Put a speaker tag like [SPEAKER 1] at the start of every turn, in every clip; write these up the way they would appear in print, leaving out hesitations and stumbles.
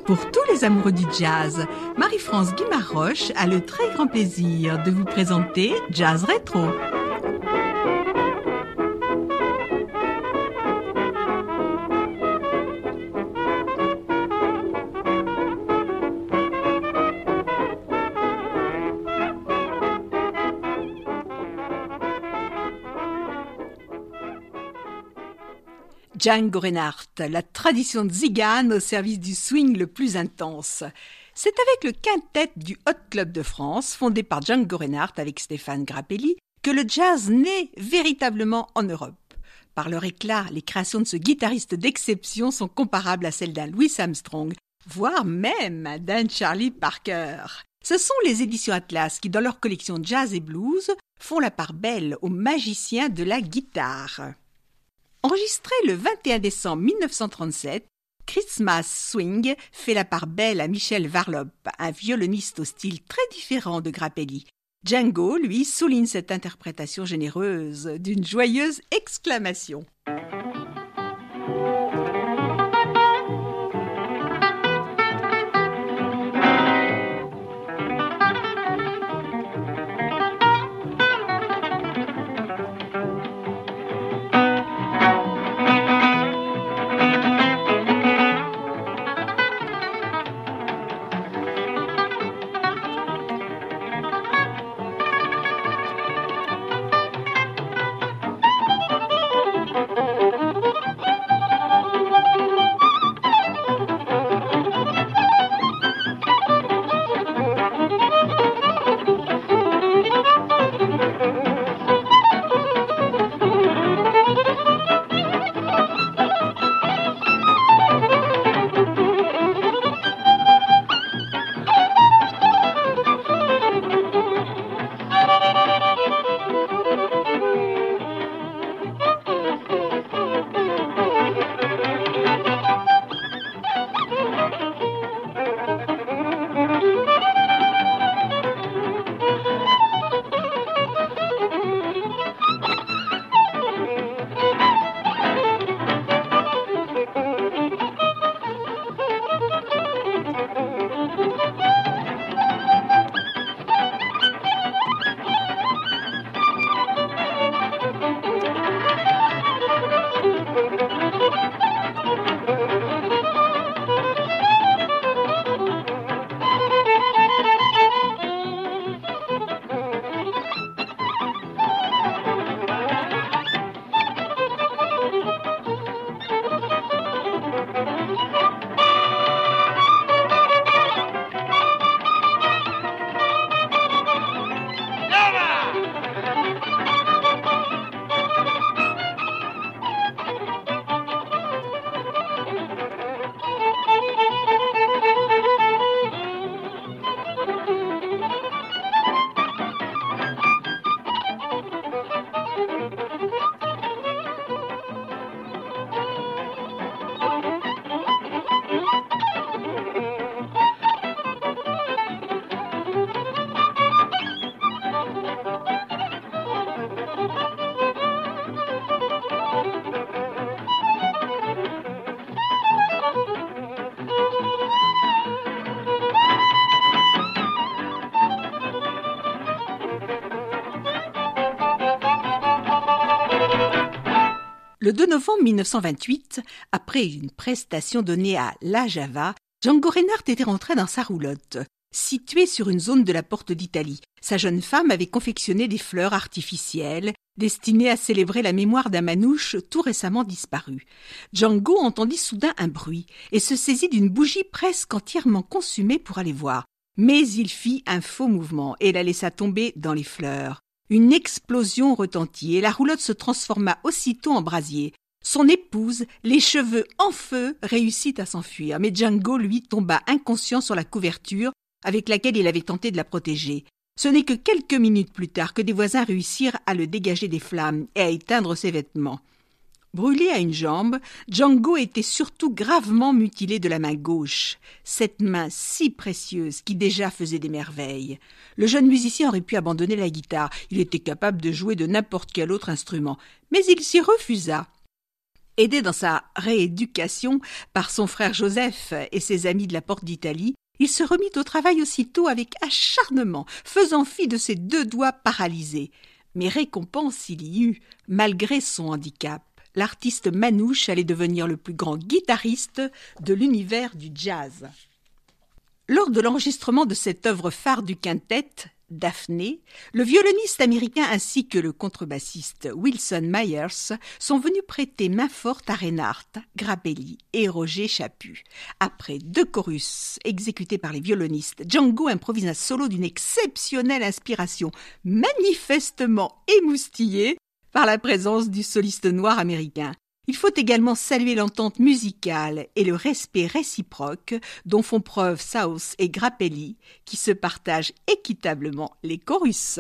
[SPEAKER 1] Pour tous les amoureux du jazz, Marie-France Guimard-Roche a le très grand plaisir de vous présenter Jazz Rétro. Django Reinhardt, la tradition tzigane au service du swing le plus intense. C'est avec le quintet du Hot Club de France, fondé par Django Reinhardt avec Stéphane Grappelli, que le jazz naît véritablement en Europe. Par leur éclat, les créations de ce guitariste d'exception sont comparables à celles d'un Louis Armstrong, voire même d'un Charlie Parker. Ce sont les éditions Atlas qui, dans leur collection Jazz et Blues, font la part belle aux magiciens de la guitare. Enregistré le 21 décembre 1937, Christmas Swing fait la part belle à Michel Varlop, un violoniste au style très différent de Grappelli. Django, lui, souligne cette interprétation généreuse d'une joyeuse exclamation. Le 2 novembre 1928, après une prestation donnée à La Java, Django Reinhardt était rentré dans sa roulotte. Située sur une zone de la Porte d'Italie, sa jeune femme avait confectionné des fleurs artificielles destinées à célébrer la mémoire d'un manouche tout récemment disparu. Django entendit soudain un bruit et se saisit d'une bougie presque entièrement consumée pour aller voir. Mais il fit un faux mouvement et la laissa tomber dans les fleurs. Une explosion retentit et la roulotte se transforma aussitôt en brasier. Son épouse, les cheveux en feu, réussit à s'enfuir, mais Django, lui, tomba inconscient sur la couverture avec laquelle il avait tenté de la protéger. Ce n'est que quelques minutes plus tard que des voisins réussirent à le dégager des flammes et à éteindre ses vêtements. Brûlé à une jambe, Django était surtout gravement mutilé de la main gauche, cette main si précieuse qui déjà faisait des merveilles. Le jeune musicien aurait pu abandonner la guitare, il était capable de jouer de n'importe quel autre instrument, mais il s'y refusa. Aidé dans sa rééducation par son frère Joseph et ses amis de la Porte d'Italie, il se remit au travail aussitôt avec acharnement, faisant fi de ses 2 doigts paralysés. Mais récompense il y eut, malgré son handicap. L'artiste manouche allait devenir le plus grand guitariste de l'univers du jazz. Lors de l'enregistrement de cette œuvre phare du quintet, Daphné, le violoniste américain ainsi que le contrebassiste Wilson Myers sont venus prêter main-forte à Reinhardt, Grappelli et Roger Chaput. Après 2 chorus exécutés par les violonistes, Django improvise un solo d'une exceptionnelle inspiration, manifestement émoustillé par la présence du soliste noir américain. Il faut également saluer l'entente musicale et le respect réciproque dont font preuve South et Grappelli, qui se partagent équitablement les chorus.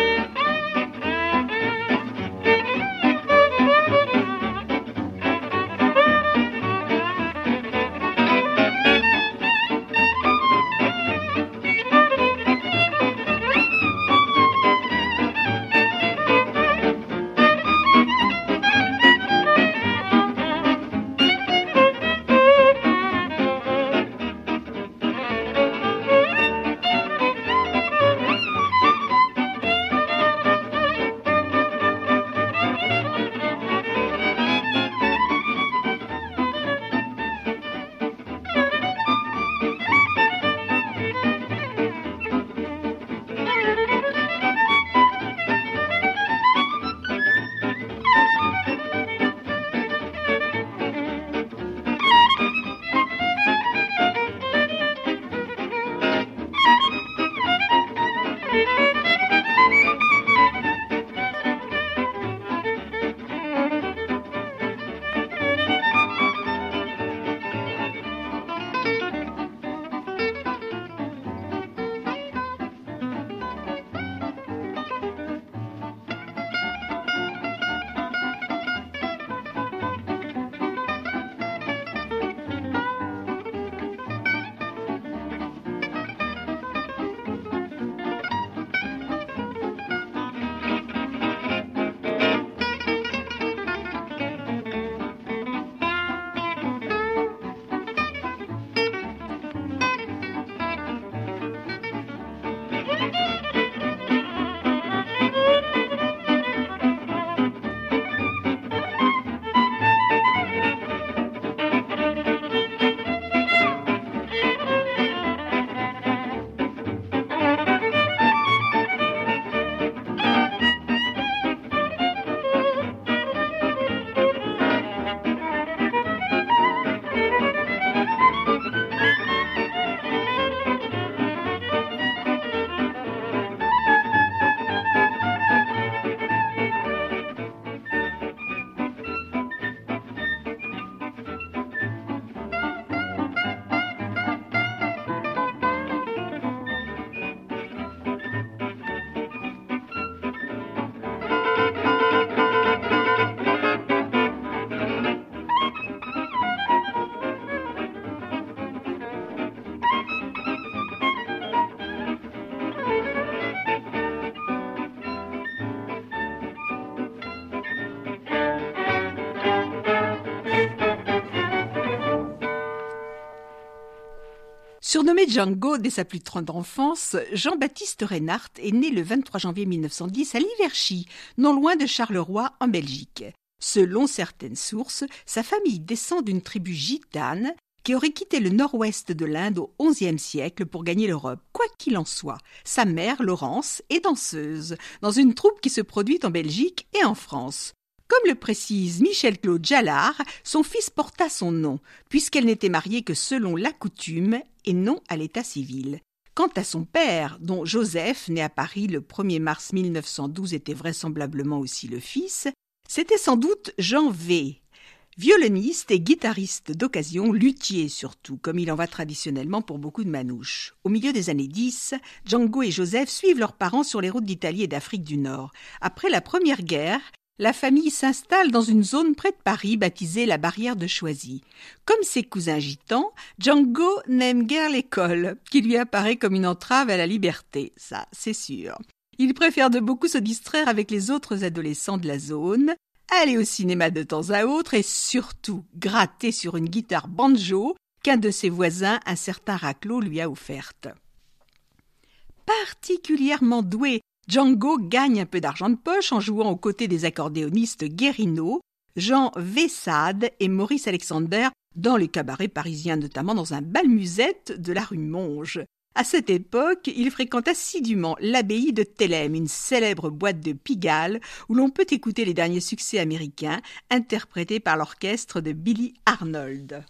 [SPEAKER 1] Surnommé Django dès sa plus tendre enfance, Jean-Baptiste Reinhardt est né le 23 janvier 1910 à Liverchy, non loin de Charleroi, en Belgique. Selon certaines sources, sa famille descend d'une tribu gitane qui aurait quitté le nord-ouest de l'Inde au XIe siècle pour gagner l'Europe. Quoi qu'il en soit, sa mère, Laurence, est danseuse, dans une troupe qui se produit en Belgique et en France. Comme le précise Michel-Claude Jallard, son fils porta son nom, puisqu'elle n'était mariée que selon la coutume et non à l'état civil. Quant à son père, dont Joseph, né à Paris le 1er mars 1912, était vraisemblablement aussi le fils, c'était sans doute Jean V., violoniste et guitariste d'occasion, luthier surtout, comme il en va traditionnellement pour beaucoup de manouches. Au milieu des années 10, Django et Joseph suivent leurs parents sur les routes d'Italie et d'Afrique du Nord. Après la Première Guerre, la famille s'installe dans une zone près de Paris baptisée la Barrière de Choisy. Comme ses cousins gitans, Django n'aime guère l'école, qui lui apparaît comme une entrave à la liberté, ça c'est sûr. Il préfère de beaucoup se distraire avec les autres adolescents de la zone, aller au cinéma de temps à autre et surtout gratter sur une guitare banjo qu'un de ses voisins, un certain Raclot, lui a offerte. Particulièrement doué, Django gagne un peu d'argent de poche en jouant aux côtés des accordéonistes Guérino, Jean Vessade et Maurice Alexander dans les cabarets parisiens, notamment dans un bal musette de la rue Monge. À cette époque, il fréquente assidûment l'abbaye de Thélème, une célèbre boîte de Pigalle où l'on peut écouter les derniers succès américains interprétés par l'orchestre de Billy Arnold.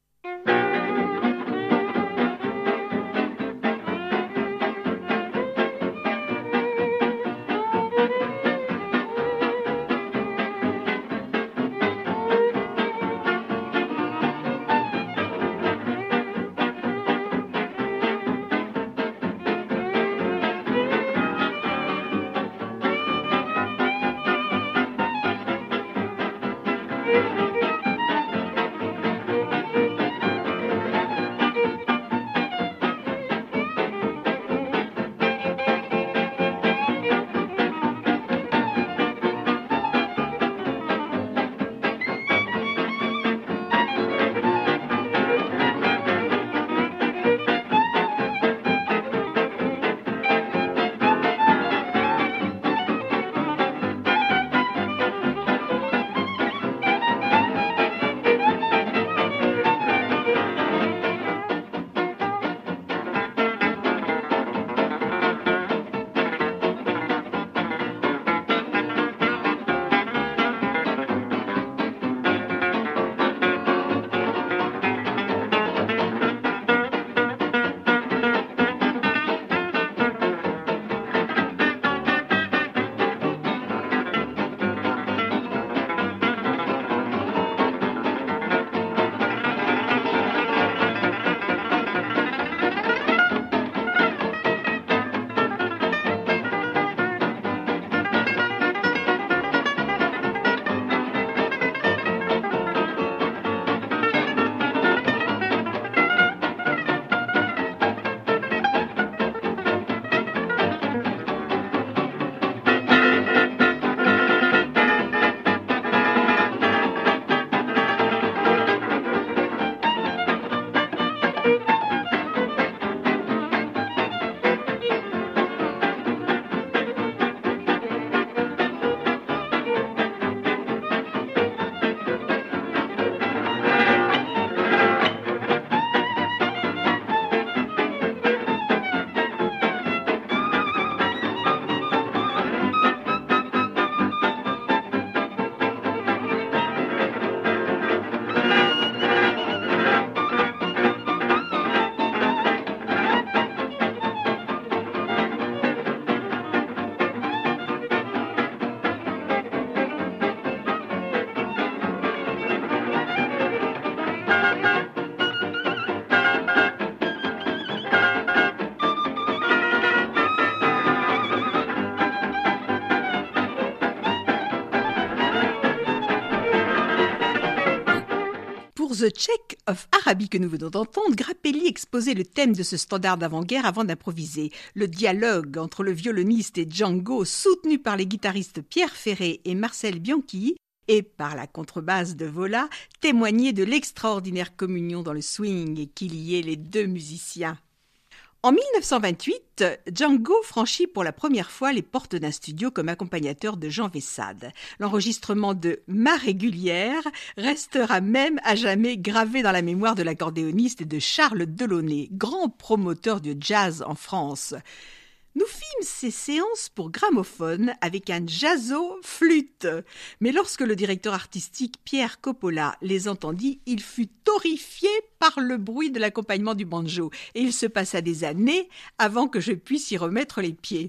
[SPEAKER 1] The Check of Araby que nous venons d'entendre, Grappelli exposait le thème de ce standard d'avant-guerre avant d'improviser. Le dialogue entre le violoniste et Django, soutenu par les guitaristes Pierre Ferré et Marcel Bianchi, et par la contrebasse de Vola, témoignait de l'extraordinaire communion dans le swing qui liait les deux musiciens. En 1928, Django franchit pour la première fois les portes d'un studio comme accompagnateur de Jean Vessade. L'enregistrement de « Ma régulière » restera même à jamais gravé dans la mémoire de l'accordéoniste et de Charles Delaunay, grand promoteur du jazz en France. Nous fîmes ces séances pour gramophone avec un jazzo flûte. Mais lorsque le directeur artistique Pierre Coppola les entendit, il fut horrifié par le bruit de l'accompagnement du banjo et il se passa des années avant que je puisse y remettre les pieds.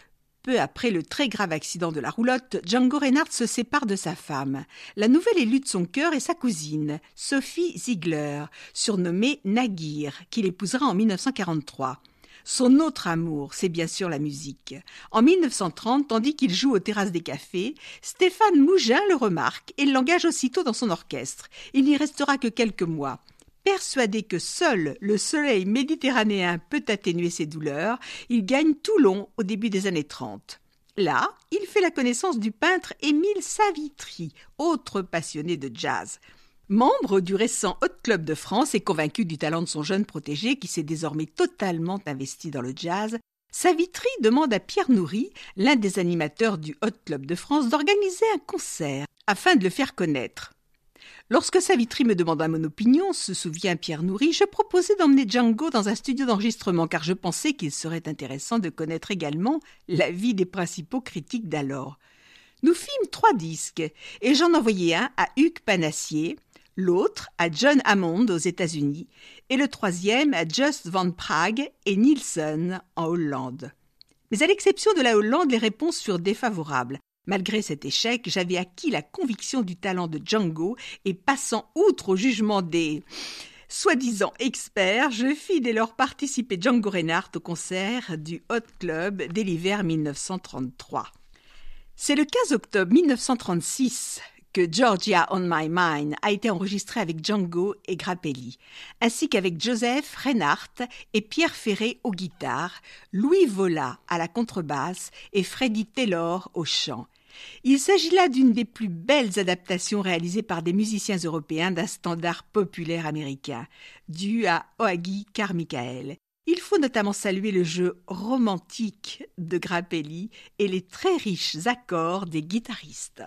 [SPEAKER 1] Peu après le très grave accident de la roulotte, Django Reinhardt se sépare de sa femme. La nouvelle élue de son cœur est sa cousine, Sophie Ziegler, surnommée Naguir, qu'il épousera en 1943. Son autre amour, c'est bien sûr la musique. En 1930, tandis qu'il joue aux terrasses des cafés, Stéphane Mougin le remarque et l'engage aussitôt dans son orchestre. Il n'y restera que quelques mois. Persuadé que seul le soleil méditerranéen peut atténuer ses douleurs, il gagne Toulon au début des années 30. Là, il fait la connaissance du peintre Émile Savitry, autre passionné de jazz. Membre du récent Hot Club de France et convaincu du talent de son jeune protégé qui s'est désormais totalement investi dans le jazz, Savitry demande à Pierre Noury, l'un des animateurs du Hot Club de France, d'organiser un concert afin de le faire connaître. Lorsque Savitry me demanda mon opinion, se souvient Pierre Noury, je proposais d'emmener Django dans un studio d'enregistrement car je pensais qu'il serait intéressant de connaître également l'avis des principaux critiques d'alors. Nous fîmes 3 disques et j'en envoyai un à Hugues Panassier, l'autre à John Hammond aux États-Unis et le 3e à Just van Praag et Nielsen en Hollande. Mais à l'exception de la Hollande, les réponses furent défavorables. Malgré cet échec, j'avais acquis la conviction du talent de Django et passant outre au jugement des soi-disant experts, je fis dès lors participer Django Reinhardt au concert du Hot Club dès l'hiver 1933. C'est le 15 octobre 1936 que Georgia on My Mind a été enregistré avec Django et Grappelli, ainsi qu'avec Joseph Reinhardt et Pierre Ferré aux guitares, Louis Vola à la contrebasse et Freddie Taylor au chant. Il s'agit là d'une des plus belles adaptations réalisées par des musiciens européens d'un standard populaire américain, dû à Oagi Carmichael. Il faut notamment saluer le jeu romantique de Grappelli et les très riches accords des guitaristes.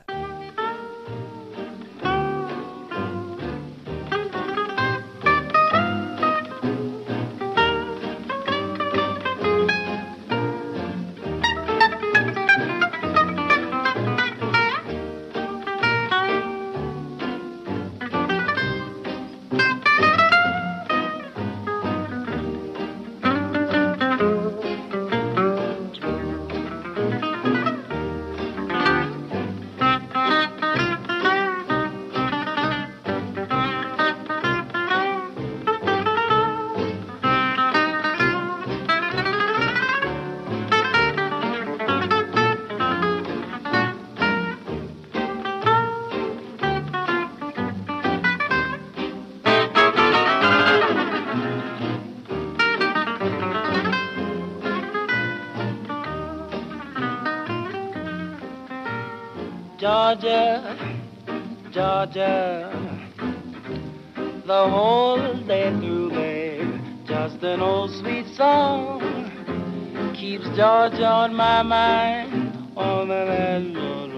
[SPEAKER 2] Georgia, Georgia, the whole day through, babe, just an old sweet song keeps Georgia on my mind, on my mind,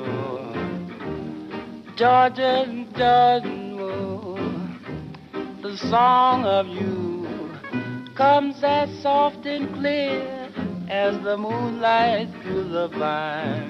[SPEAKER 2] Georgia, Georgia, the song of you comes as soft and clear as the moonlight through the vine.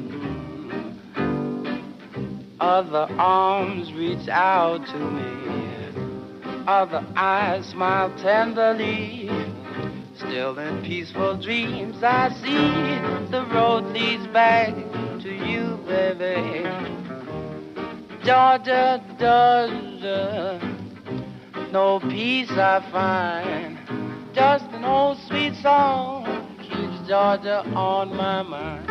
[SPEAKER 2] Other arms reach out to me, other eyes smile tenderly. Still in peaceful dreams I see the road leads back to you, baby. Georgia, Georgia, no peace I find. Just an old sweet song keeps Georgia on my mind.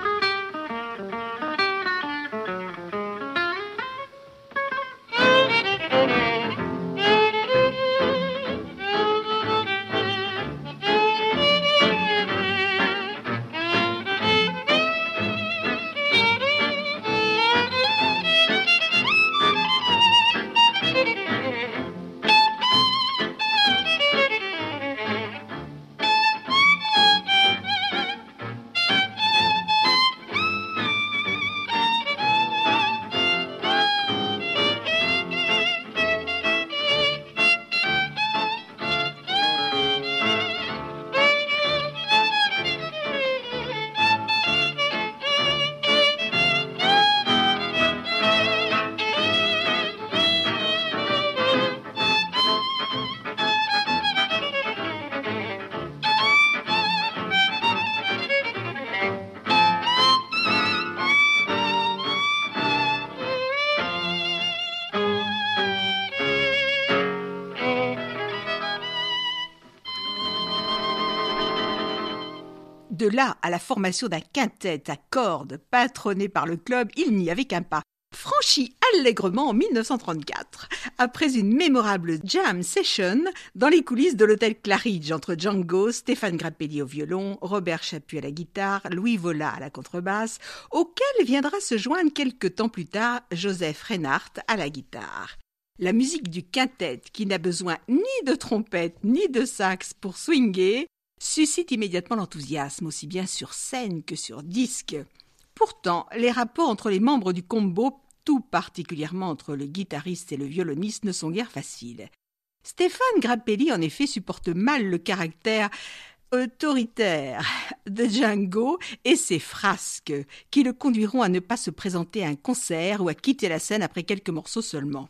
[SPEAKER 1] De là à la formation d'un quintet à cordes patronné par le club, il n'y avait qu'un pas. franchit allègrement en 1934, après une mémorable jam session dans les coulisses de l'hôtel Claridge entre Django, Stéphane Grappelli au violon, Robert Chaput à la guitare, Louis Vola à la contrebasse, auquel viendra se joindre quelque temps plus tard Joseph Reinhardt à la guitare. La musique du quintet, qui n'a besoin ni de trompette ni de sax pour swinguer, suscite immédiatement l'enthousiasme, aussi bien sur scène que sur disque. Pourtant, les rapports entre les membres du combo, tout particulièrement entre le guitariste et le violoniste, ne sont guère faciles. Stéphane Grappelli, en effet, supporte mal le caractère autoritaire de Django et ses frasques, qui le conduiront à ne pas se présenter à un concert ou à quitter la scène après quelques morceaux seulement.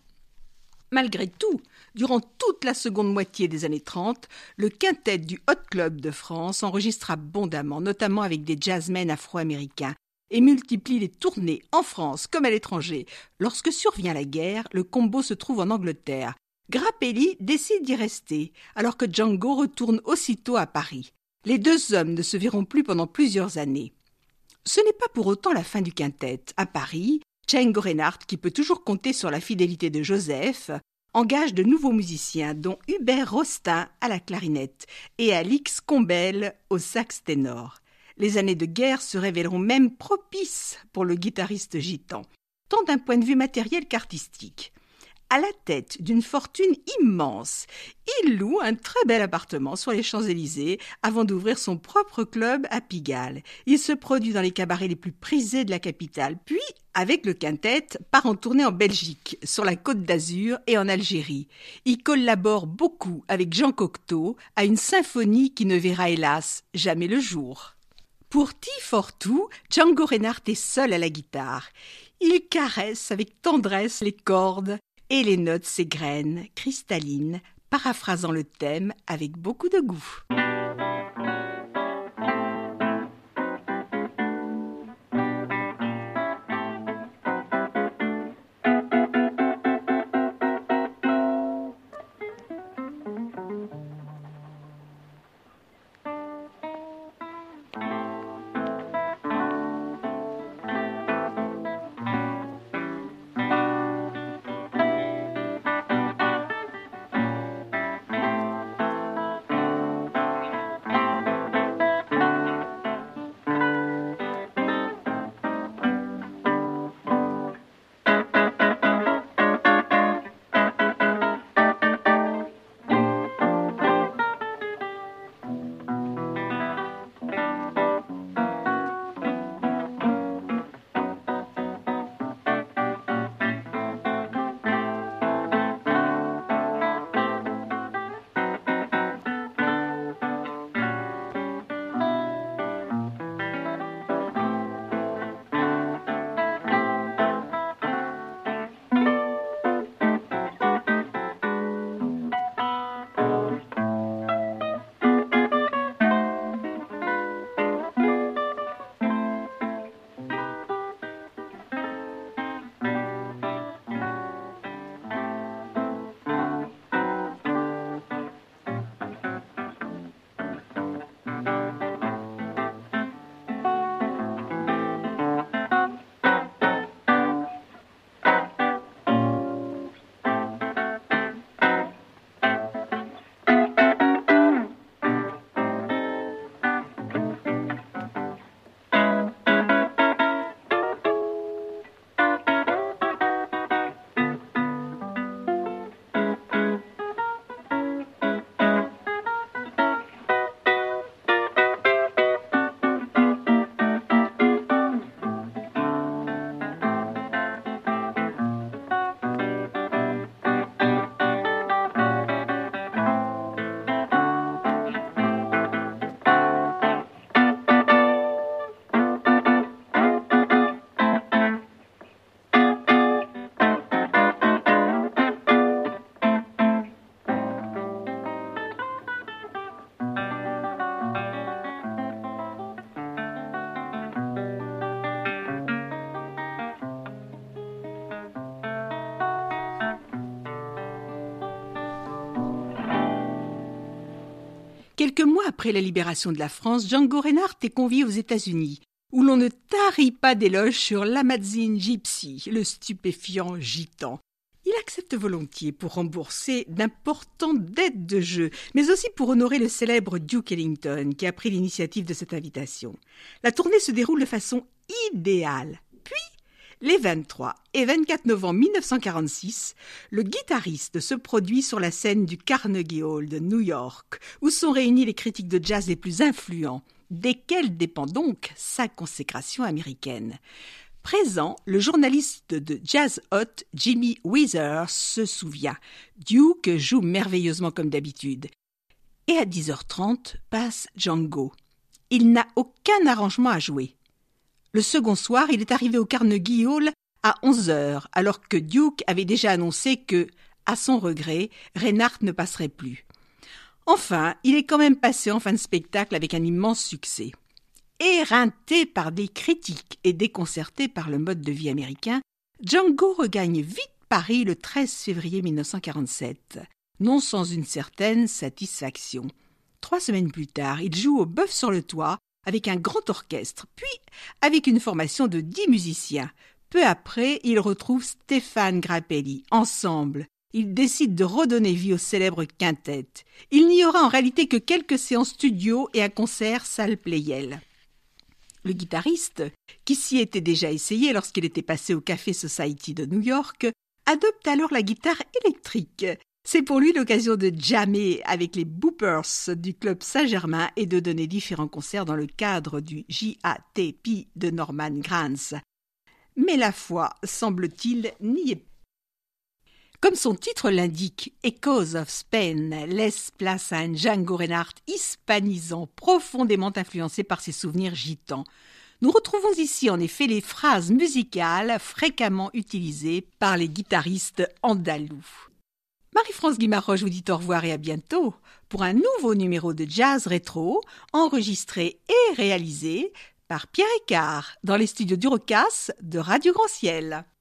[SPEAKER 1] Malgré tout, durant toute la seconde moitié des années 30, le quintet du Hot Club de France enregistre abondamment, notamment avec des jazzmen afro-américains, et multiplie les tournées en France comme à l'étranger. Lorsque survient la guerre, le combo se trouve en Angleterre. Grappelli décide d'y rester, alors que Django retourne aussitôt à Paris. Les deux hommes ne se verront plus pendant plusieurs années. Ce n'est pas pour autant la fin du quintet. À Paris, Django Reinhardt, qui peut toujours compter sur la fidélité de Joseph, engage de nouveaux musiciens, dont Hubert Rostin à la clarinette et Alix Combel au sax ténor. Les années de guerre se révéleront même propices pour le guitariste gitan, tant d'un point de vue matériel qu'artistique. À la tête d'une fortune immense, il loue un très bel appartement sur les Champs-Élysées avant d'ouvrir son propre club à Pigalle. Il se produit dans les cabarets les plus prisés de la capitale, puis, avec le quintet, part en tournée en Belgique, sur la Côte d'Azur et en Algérie. Il collabore beaucoup avec Jean Cocteau à une symphonie qui ne verra hélas jamais le jour. Pour Tea for Two, Django Reinhardt est seul à la guitare. Il caresse avec tendresse les cordes et les notes s'égrènent, cristallines, paraphrasant le thème avec beaucoup de goût. Quelques mois après la libération de la France, Django Reinhardt est convié aux États-Unis. où l'on ne tarit pas d'éloges sur l'Amazigh Gypsy, le stupéfiant gitan. Il accepte volontiers pour rembourser d'importantes dettes de jeu, mais aussi pour honorer le célèbre Duke Ellington qui a pris l'initiative de cette invitation. La tournée se déroule de façon idéale. Puis, les 23 et 24 novembre 1946, le guitariste se produit sur la scène du Carnegie Hall de New York, où sont réunis les critiques de jazz les plus influents, desquels dépend donc sa consécration américaine. Présent, le journaliste de Jazz Hot, Jimmy Weezer, se souvient. Duke joue merveilleusement comme d'habitude. Et à 10h30 passe Django. Il n'a aucun arrangement à jouer. Le second soir, il est arrivé au Carnegie Hall à 11h, alors que Duke avait déjà annoncé que, à son regret, Reinhardt ne passerait plus. Enfin, il est quand même passé en fin de spectacle avec un immense succès. Éreinté par des critiques et déconcerté par le mode de vie américain, Django regagne vite Paris le 13 février 1947, non sans une certaine satisfaction. 3 semaines plus tard, il joue au Bœuf sur le Toit avec un grand orchestre, puis avec une formation de 10 musiciens. Peu après, il retrouve Stéphane Grappelli. Ensemble, ils décident de redonner vie au célèbre quintet. Il n'y aura en réalité que quelques séances studio et un concert salle Pleyel. Le guitariste, qui s'y était déjà essayé lorsqu'il était passé au Café Society de New York, adopte alors la guitare électrique. C'est pour lui l'occasion de jammer avec les Boopers du Club Saint-Germain et de donner différents concerts dans le cadre du JATP de Norman Granz. Mais la foi, semble-t-il, n'y est pas. Comme son titre l'indique, Echoes of Spain laisse place à un Django Reinhardt hispanisant, profondément influencé par ses souvenirs gitans. Nous retrouvons ici en effet les phrases musicales fréquemment utilisées par les guitaristes andalous. Marie-France Guimarães vous dit au revoir et à bientôt pour un nouveau numéro de Jazz Rétro enregistré et réalisé par Pierre Écart dans les studios d'Eurocas de Radio Grand Ciel.